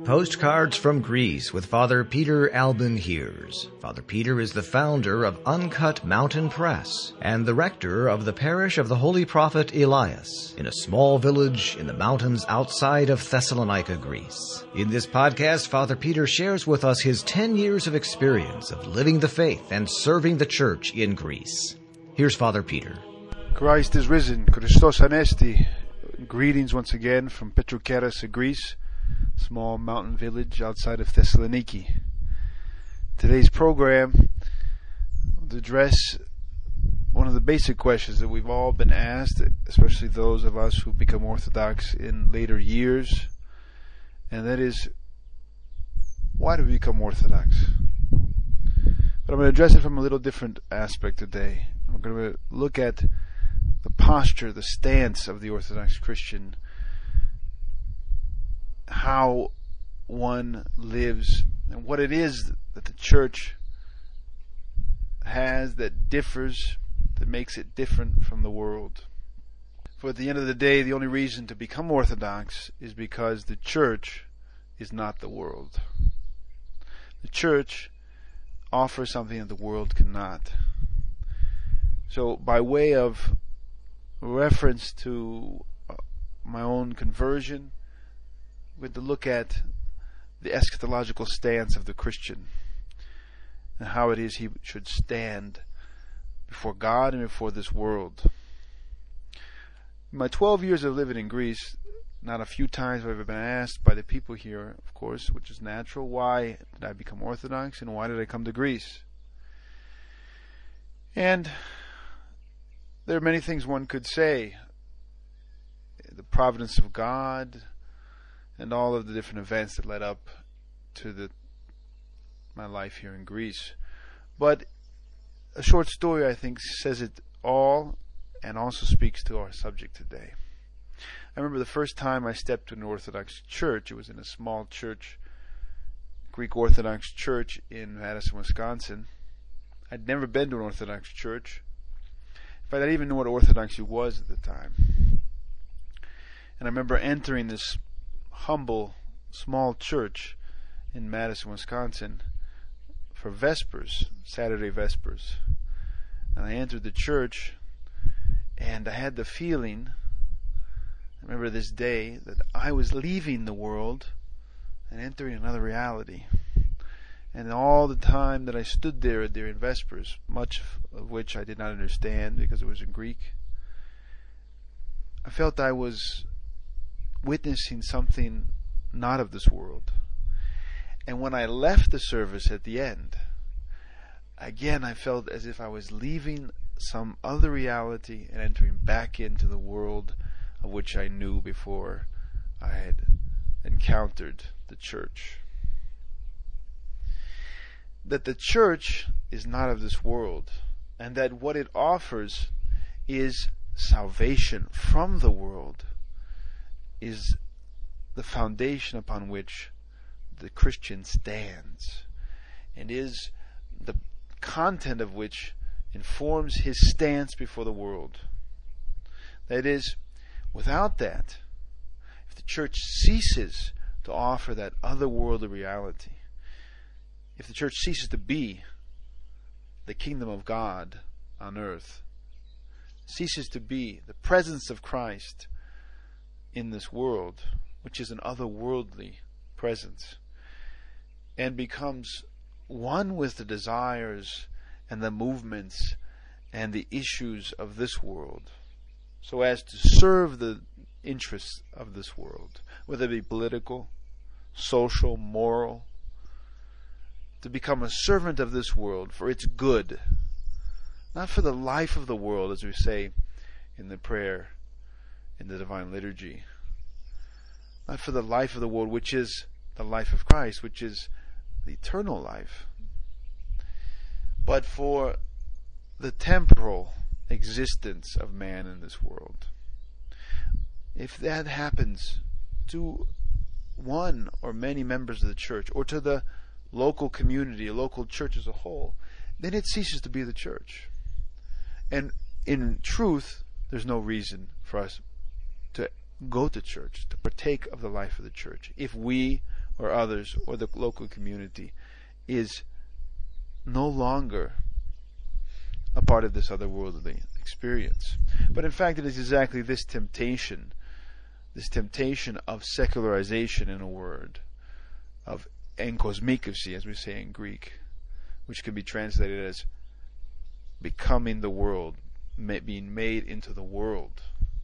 Postcards from Greece with Father Peter Alban Heers. Father Peter is the founder of Uncut Mountain Press and the rector of the parish of the Holy Prophet Elias in a small village in the mountains outside of Thessalonica, Greece. In this podcast, Father Peter shares with us his 10 years of experience of living the faith and serving the church in Greece. Here's Father Peter. Christ is risen. Christos Anesti. Greetings once again from Petrokeras, Greece. Small mountain village outside of Thessaloniki. Today's program will address one of the basic questions that we've all been asked, especially those of us who become Orthodox in later years, and that is, why do we become Orthodox? But I'm going to address it from a little different aspect today. I'm going to look at the posture, the stance of the Orthodox Christian, how one lives, and what it is that the church has that differs, that makes it different from the world. For at the end of the day, the only reason to become Orthodox is because the church is not the world. The church offers something that the world cannot. So by way of reference to my own conversion, we're going to look at the eschatological stance of the Christian and how it is he should stand before God and before this world. In my 12 years of living in Greece, not a few times have I been asked by the people here, of course, which is natural, why did I become Orthodox and why did I come to Greece? And there are many things one could say. The providence of God, and all of the different events that led up to my life here in Greece. But a short story, I think, says it all and also speaks to our subject today. I remember the first time I stepped to an Orthodox church. It was in a small church, Greek Orthodox church in Madison, Wisconsin. I'd never been to an Orthodox church. In fact, I didn't even know what Orthodoxy was at the time. And I remember entering this humble, small church in Madison, Wisconsin for Vespers, Saturday Vespers. And I entered the church and I had the feeling, I remember this day, that I was leaving the world and entering another reality. And all the time that I stood there during Vespers, much of which I did not understand because it was in Greek, I felt I was witnessing something not of this world. And when I left the service at the end, again I felt as if I was leaving some other reality and entering back into the world of which I knew before I had encountered the church. That the church is not of this world, and that what it offers is salvation from the world, is the foundation upon which the Christian stands, and is the content of which informs his stance before the world. That is, without that, if the church ceases to offer that otherworldly reality, if the church ceases to be the kingdom of God on earth, ceases to be the presence of Christ in this world, which is an otherworldly presence, and becomes one with the desires and the movements and the issues of this world, so as to serve the interests of this world, whether it be political, social, moral, to become a servant of this world for its good, not for the life of the world, as we say in the prayer in the Divine Liturgy, not for the life of the world, which is the life of Christ, which is the eternal life, but for the temporal existence of man in this world. If that happens to one or many members of the church, or to the local community, a local church as a whole, then it ceases to be the church. And in truth, there's no reason for us to go to church, to partake of the life of the church, if we or others or the local community is no longer a part of this otherworldly experience. But in fact, it is exactly this temptation of secularization, in a word, of enkosmikousi, as we say in Greek, which can be translated as becoming the world, being made into the world.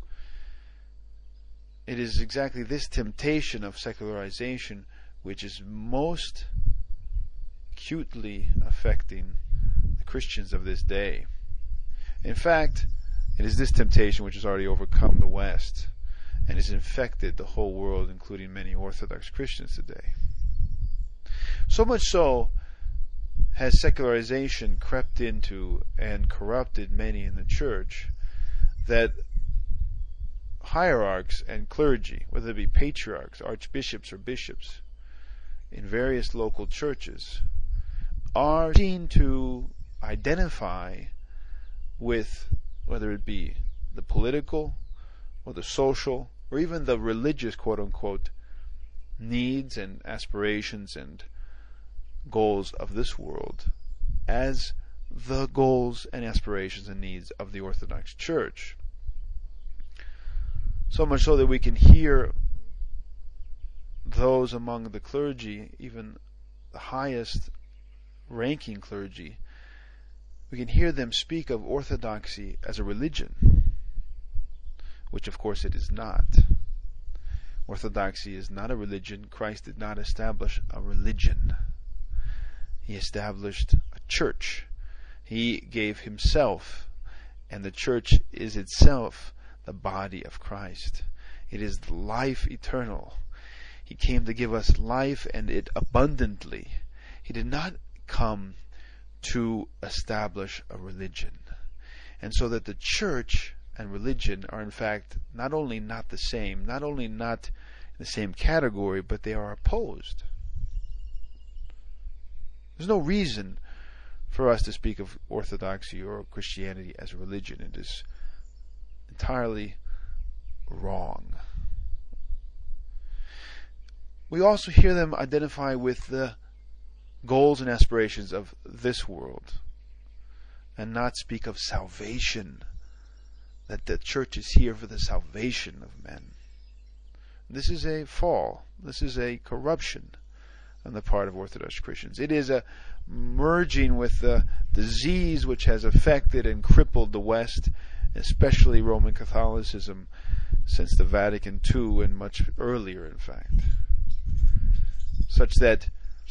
It is exactly this temptation of secularization which is most acutely affecting the Christians of this day. In fact, it is this temptation which has already overcome the West and has infected the whole world, including many Orthodox Christians today. So much so has secularization crept into and corrupted many in the church that hierarchs and clergy, whether it be patriarchs, archbishops, or bishops in various local churches, are seen to identify with, whether it be the political or the social or even the religious, quote-unquote, needs and aspirations and goals of this world as the goals and aspirations and needs of the Orthodox Church. So much so that we can hear those among the clergy, even the highest ranking clergy, we can hear them speak of orthodoxy as a religion, which of course it is not. Orthodoxy is not a religion. Christ did not establish a religion. He established a church. He gave himself, and the church is itself the body of Christ. It is the life eternal. He came to give us life, and it abundantly. He did not come to establish a religion. And so that the church and religion are in fact not only not the same, not only not in the same category, but they are opposed. There's no reason for us to speak of orthodoxy or Christianity as a religion. It is entirely wrong. We also hear them identify with the goals and aspirations of this world and not speak of salvation, that the church is here for the salvation of men. This is a fall. This is a corruption on the part of Orthodox Christians. It is a merging with the disease which has affected and crippled the West, especially Roman Catholicism, since the Vatican II and much earlier, in fact. Such that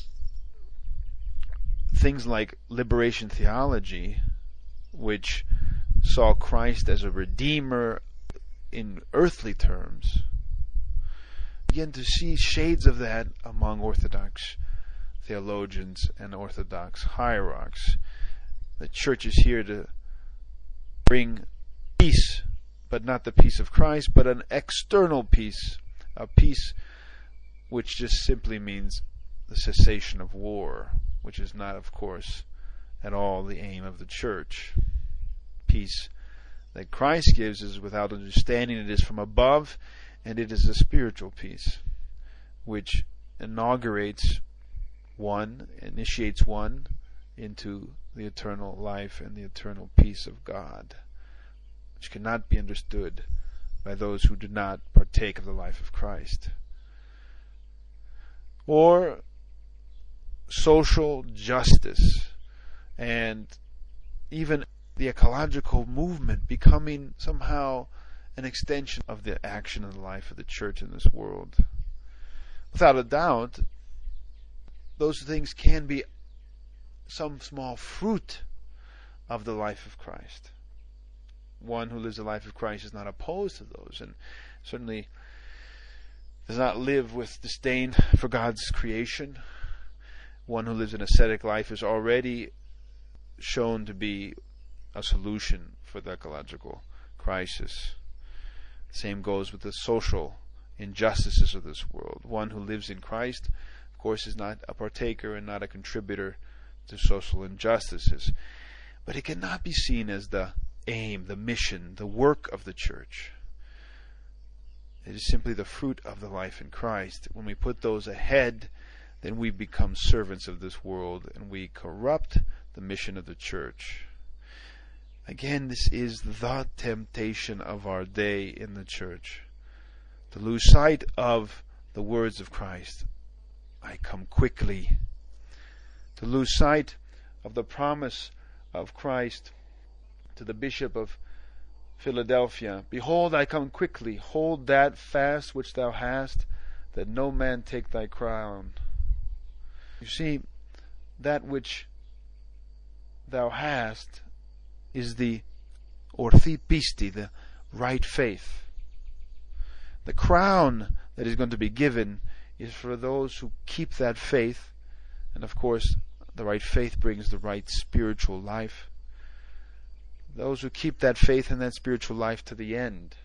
things like liberation theology, which saw Christ as a redeemer in earthly terms, begin to see shades of that among Orthodox theologians and Orthodox hierarchs. The church is here to bring peace, but not the peace of Christ, but an external peace, a peace which just simply means the cessation of war, which is not, of course, at all the aim of the church. Peace that Christ gives is without understanding. It is from above, and it is a spiritual peace which initiates one into the eternal life and the eternal peace of God, which cannot be understood by those who do not partake of the life of Christ. Or social justice and even the ecological movement becoming somehow an extension of the action and the life of the church in this world. Without a doubt, those things can be some small fruit of the life of Christ. One who lives the life of Christ is not opposed to those, and certainly does not live with disdain for God's creation. One who lives an ascetic life is already shown to be a solution for the ecological crisis. The same goes with the social injustices of this world. One who lives in Christ, of course, is not a partaker and not a contributor to social injustices. But it cannot be seen as the aim, the mission, the work of the church. It is simply the fruit of the life in Christ. When we put those ahead, then we become servants of this world, and we corrupt the mission of the church. Again, this is the temptation of our day in the church, to lose sight of the words of Christ, I come quickly, to lose sight of the promise of Christ to the Bishop of Philadelphia, behold, I come quickly, hold that fast which thou hast, that no man take thy crown. You see, that which thou hast is the orthi pisti, the right faith. The crown that is going to be given is for those who keep that faith, and of course the right faith brings the right spiritual life. Those who keep that faith and that spiritual life to the end,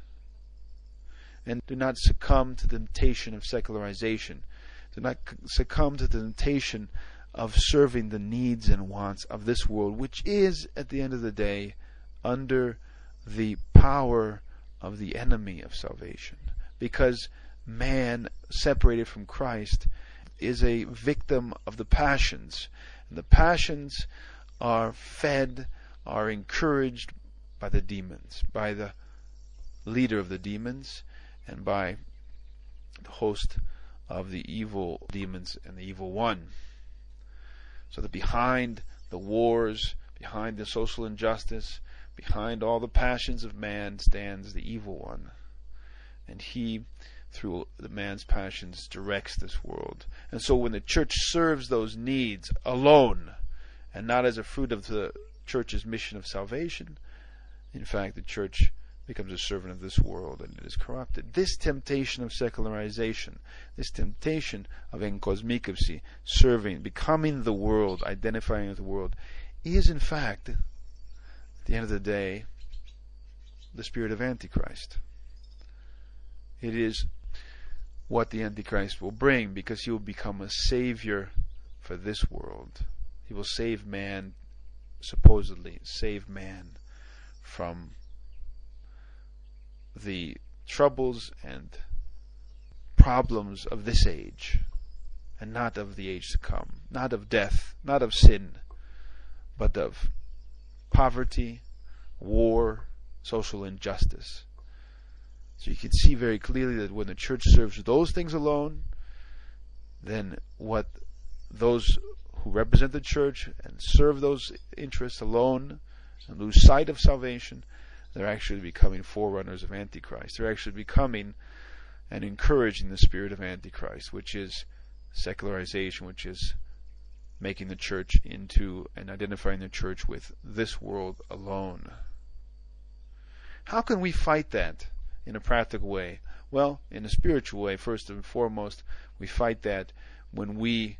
and do not succumb to the temptation of secularization, do not succumb to the temptation of serving the needs and wants of this world, which is, at the end of the day, under the power of the enemy of salvation. Because man, separated from Christ, is a victim of the passions. And the passions are fed, are encouraged by the demons, by the leader of the demons, and by the host of the evil demons and the evil one. So that behind the wars, behind the social injustice, behind all the passions of man stands the evil one. And he, through the man's passions, directs this world. And so when the church serves those needs alone, and not as a fruit of the church's mission of salvation, in fact, the church becomes a servant of this world, and it is corrupted. This temptation of secularization, this temptation of enkosmikopsi, serving, becoming the world, identifying with the world, is in fact, at the end of the day, the spirit of Antichrist. It is what the Antichrist will bring, because he will become a savior for this world. He will save man, supposedly save man from the troubles and problems of this age, and not of the age to come, not of death, not of sin, but of poverty, war, social injustice. So you can see very clearly that when the church serves those things alone, then what those who represent the church and serve those interests alone and lose sight of salvation, they're actually becoming forerunners of Antichrist. They're actually becoming and encouraging the spirit of Antichrist, which is secularization, which is making the church into and identifying the church with this world alone. How can we fight that in a practical way? Well, in a spiritual way, first and foremost, we fight that when we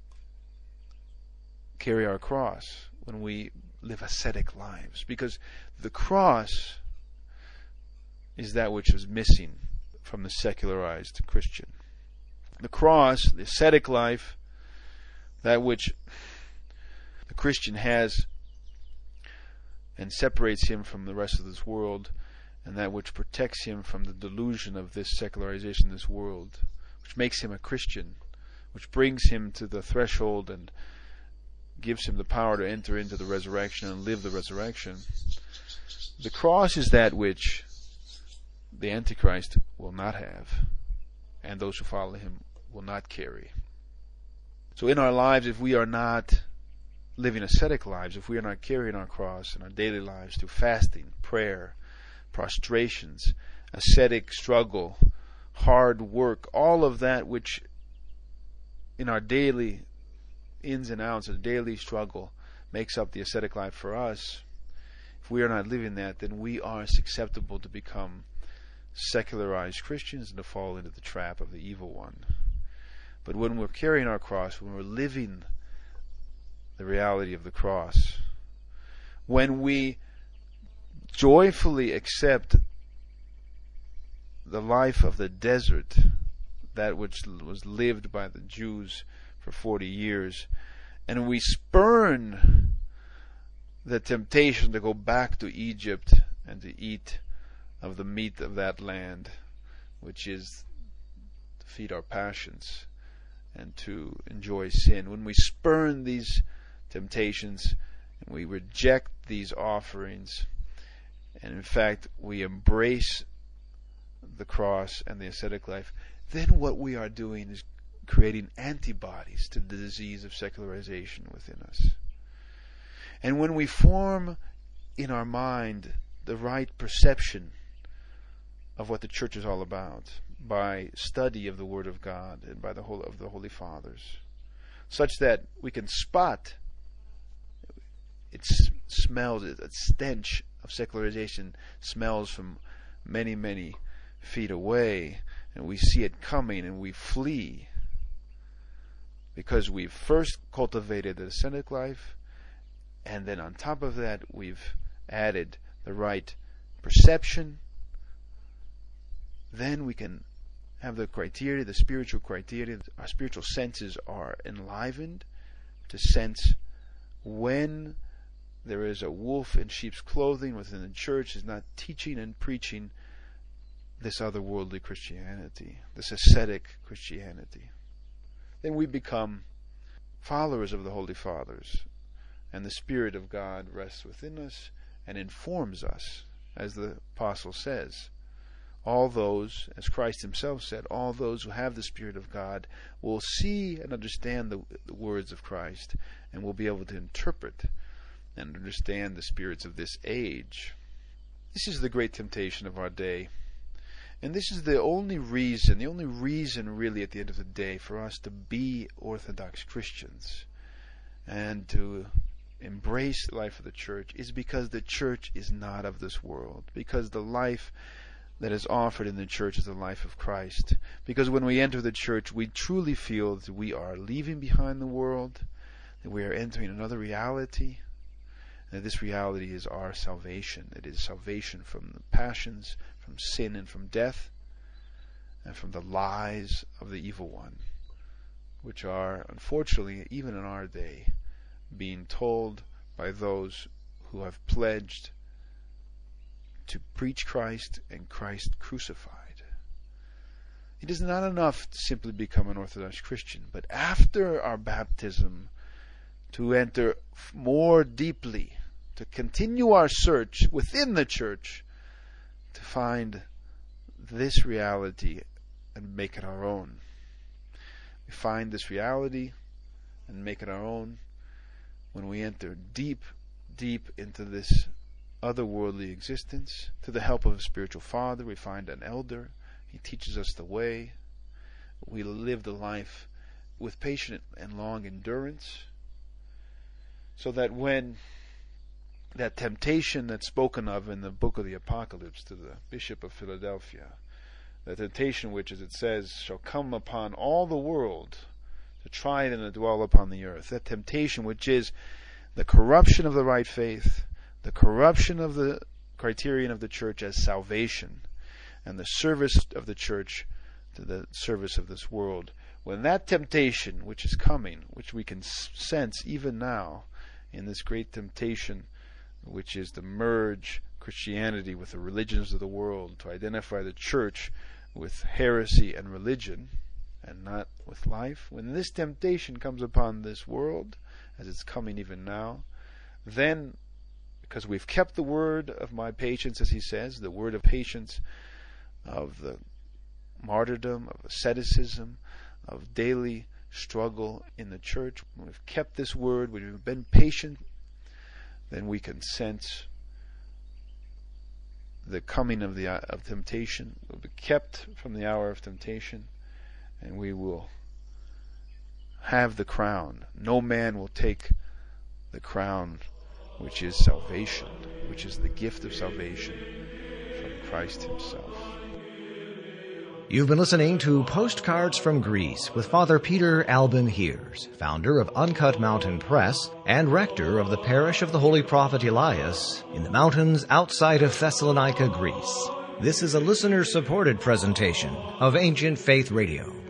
carry our cross, when we live ascetic lives, because the cross is that which is missing from the secularized Christian. The cross, the ascetic life, that which the Christian has and separates him from the rest of this world, and that which protects him from the delusion of this secularization, this world, which makes him a Christian, which brings him to the threshold and gives him the power to enter into the resurrection and live the resurrection. The cross is that which the Antichrist will not have, and those who follow him will not carry. So in our lives, if we are not living ascetic lives, if we are not carrying our cross in our daily lives through fasting, prayer, prostrations, ascetic struggle, hard work, all of that which in our daily ins and outs, a daily struggle, makes up the ascetic life for us, if we are not living that, then we are susceptible to become secularized Christians and to fall into the trap of the evil one. But when we're carrying our cross, when we're living the reality of the cross, when we joyfully accept the life of the desert, that which was lived by the Jews for 40 years, and we spurn the temptation to go back to Egypt and to eat of the meat of that land, which is to feed our passions and to enjoy sin. When we spurn these temptations and we reject these offerings, and in fact we embrace the cross and the ascetic life, then what we are doing is creating antibodies to the disease of secularization within us. And when we form in our mind the right perception of what the church is all about by study of the Word of God and by the Holy Fathers, such that we can spot its smells, its stench of secularization smells from many, many feet away, and we see it coming and we flee, because we've first cultivated the ascetic life, and then on top of that we've added the right perception. Then we can have the criteria, the spiritual criteria. Our spiritual senses are enlivened to sense when there is a wolf in sheep's clothing within the church, is not teaching and preaching this otherworldly Christianity, this ascetic Christianity. Then we become followers of the Holy Fathers, and the Spirit of God rests within us and informs us, as the Apostle says. All those, as Christ himself said, all those who have the Spirit of God will see and understand the words of Christ, and will be able to interpret and understand the spirits of this age. This is the great temptation of our day. And this is the only reason really at the end of the day for us to be Orthodox Christians and to embrace the life of the church, is because the church is not of this world, because the life that is offered in the church is the life of Christ. Because when we enter the church, we truly feel that we are leaving behind the world, that we are entering another reality, and this reality is our salvation. It is salvation from the passions, from sin and from death, and from the lies of the evil one, which are, unfortunately, even in our day, being told by those who have pledged to preach Christ and Christ crucified. It is not enough to simply become an Orthodox Christian, but after our baptism, to enter more deeply, to continue our search within the church, to find this reality and make it our own. We find this reality and make it our own when we enter deep, deep into this otherworldly existence. To the help of a spiritual father, we find an elder. He teaches us the way. We live the life with patient and long endurance, so that when that temptation that's spoken of in the book of the Apocalypse to the Bishop of Philadelphia, the temptation which, as it says, shall come upon all the world to try and to dwell upon the earth, that temptation which is the corruption of the right faith, the corruption of the criterion of the church as salvation, and the service of the church to the service of this world. When that temptation which is coming, which we can sense even now in this great temptation, which is to merge Christianity with the religions of the world, to identify the church with heresy and religion and not with life, when this temptation comes upon this world, as it's coming even now, then, because we've kept the word of my patience, as he says, the word of patience, of the martyrdom, of asceticism, of daily struggle in the church, when we've kept this word, when we've been patient, then we can sense the coming of temptation. We'll be kept from the hour of temptation, and we will have the crown. No man will take the crown, which is salvation, which is the gift of salvation from Christ himself. You've been listening to Postcards from Greece with Father Peter Alban Heers, founder of Uncut Mountain Press and rector of the parish of the Holy Prophet Elias in the mountains outside of Thessalonica, Greece. This is a listener-supported presentation of Ancient Faith Radio.